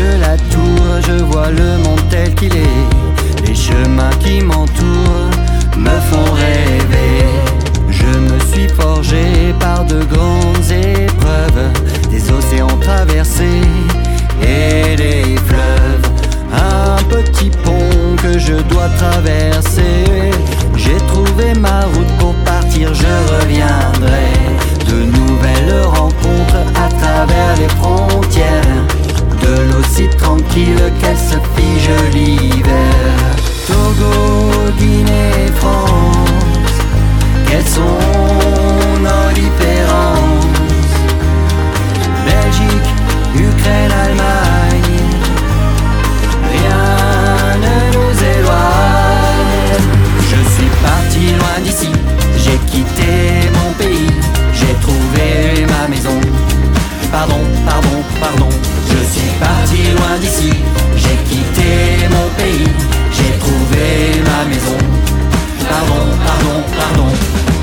de la tour, je vois le monde tel qu'il est. Les chemins qui m'entourent me font rêver. Je me suis forgé par de grandes épreuves, des océans traversés et des fleuves. Un petit pont que je dois traverser. J'ai trouvé ma route pour partir, je reviendrai. De nouvelles rencontres à travers les frontières, de l'eau si tranquille qu'elle se fige l'hiver. Togo, Guinée, France, quelles sont nos différences? Belgique, Ukraine, Allemagne, rien ne nous éloigne. Je suis parti loin d'ici, j'ai quitté mon pays, j'ai trouvé ma maison. Pardon, pardon, pardon, je suis parti loin d'ici, j'ai quitté mon pays, j'ai trouvé ma maison. Pardon, pardon, pardon.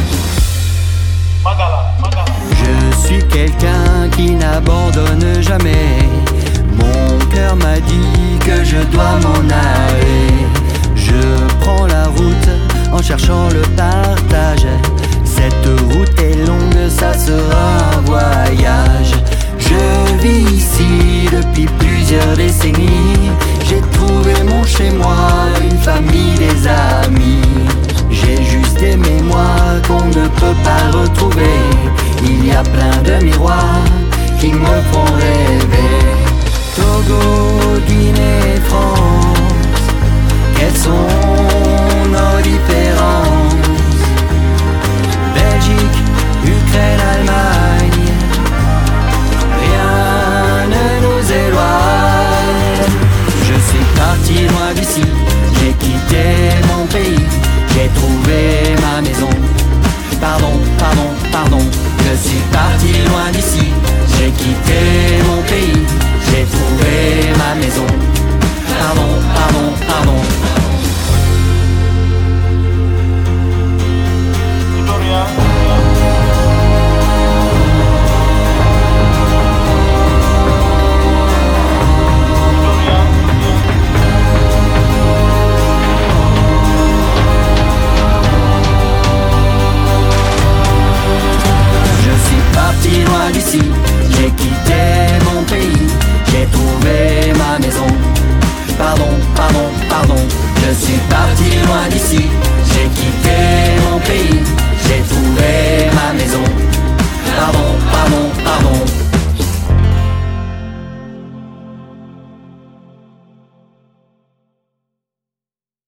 Je suis quelqu'un qui n'abandonne jamais. Mon cœur m'a dit que je dois m'en aller. Je prends la route en cherchant le partage. Cette route est longue, ça sera un voyage. Je vis ici depuis plusieurs décennies. J'ai trouvé mon chez-moi, une famille, des amis. J'ai juste des mémoires qu'on ne peut pas retrouver. Il y a plein de miroirs qui me font rêver. Togo, Guinée, France, quelles sont nos différences? Belgique, Ukraine, Allemagne, rien ne nous éloigne. Je suis parti loin d'ici, j'ai quitté mon pays, j'ai trouvé ma maison. Pardon, pardon, pardon, je suis parti loin d'ici, j'ai quitté mon pays, j'ai trouvé ma maison. Pardon, pardon, pardon. Parti loin d'ici, j'ai quitté mon pays, j'ai trouvé ma maison. Pardon, pardon, pardon, je suis parti loin d'ici, j'ai quitté mon pays, j'ai trouvé ma maison. Pardon, pardon, pardon.